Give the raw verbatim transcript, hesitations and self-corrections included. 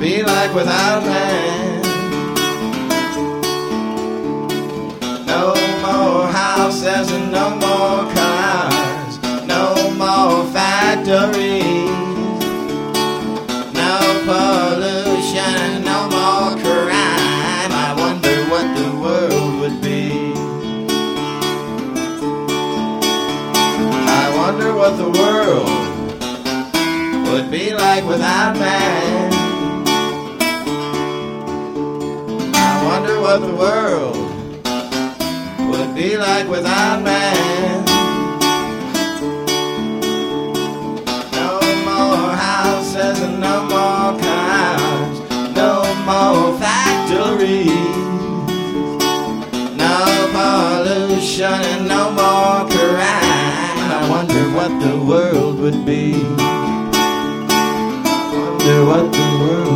be like without man. No more houses and no more cars, no more factories, no pollution and no more crime. I wonder what the world would be. I wonder what the world would be like without man. I wonder what the world would be like without man. No more houses and no more cars, no more factories, no pollution and no more crime. I wonder what the world would be. I wonder what the world